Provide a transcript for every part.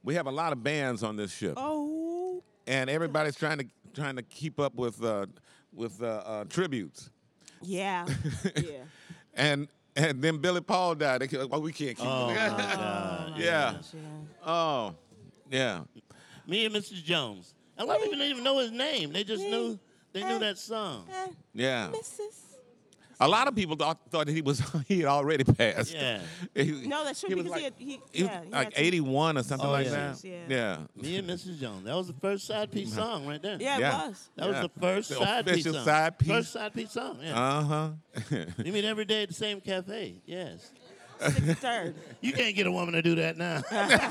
we have a lot of bands on this ship, Oh. and everybody's trying to keep up with tributes. Yeah. Yeah. And then Billy Paul died. They said, well, we can't keep Oh, it. my God. Yeah. Gosh, yeah. Oh, yeah. Me and Mrs. Jones. A lot of people didn't even know his name. They just knew that song. Yeah. Mrs. A lot of people thought that he had already passed. Yeah. No, that's true He was because like, he he was had like to- 81 or something Oh, like yeah. that. Yeah. Yeah. Me and Mrs. Jones. That was the first side piece song right there. Yeah, Yeah. it was. That was Yeah. the first The side piece official song. side piece. First side piece song, yeah. Uh-huh. We meet every day at the same cafe, yes. 63rd. You can't get a woman to do that now.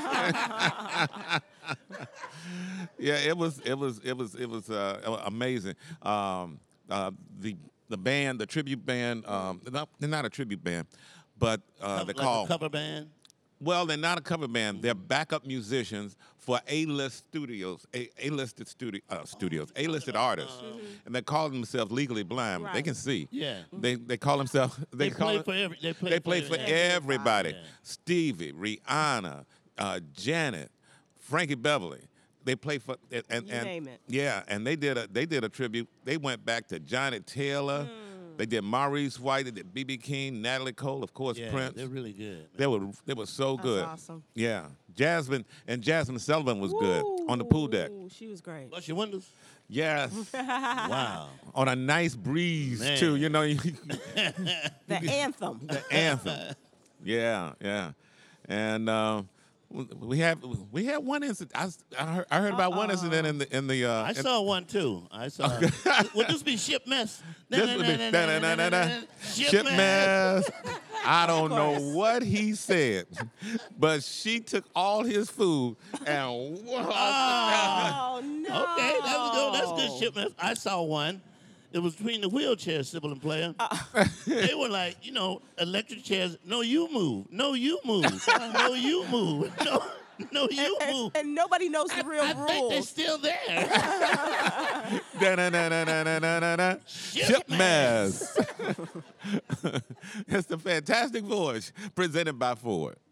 Yeah, it was amazing. The band, the tribute band, they're not a tribute band, but they're Like called. a cover band. Well, they're not a cover band. They're backup musicians for A-list studios, A-listed A-listed artists, and they call themselves Legally Blind. But they Right. can see. Yeah. They call themselves. They call play it- for They play for everybody. Yeah. Stevie, Rihanna, Janet, Frankie Beverly. They play for and You name it. Yeah, and they did a tribute. They went back to Johnny Taylor. They did Maurice White. They did B.B. King, Natalie Cole, of course, Yeah, Prince. they're really good. They were so That's good. awesome. Yeah, Jasmine Sullivan was good on the pool deck. Ooh, she was great. Bust your windows. Yes, Wow. on a nice breeze Man. too. You know, The anthem. the anthem. Yeah, and we had one incident. I heard about one incident in the. I saw one too. I saw. Would this be Ship Mess? This would be da-da-da-da-da. Ship mess. I don't know what he said, but she took all his food and Oh no. Okay, that's good Ship Mess. I saw one. It was between the wheelchairs, Sybil and Player. They were like, electric chairs. No, you move. No, you move. No, you move. No, you move. And nobody knows the real I think they're rules. still there. da-na-na-na-na-na-na-na. Ship mess. It's the Fantastic Voyage presented by Ford.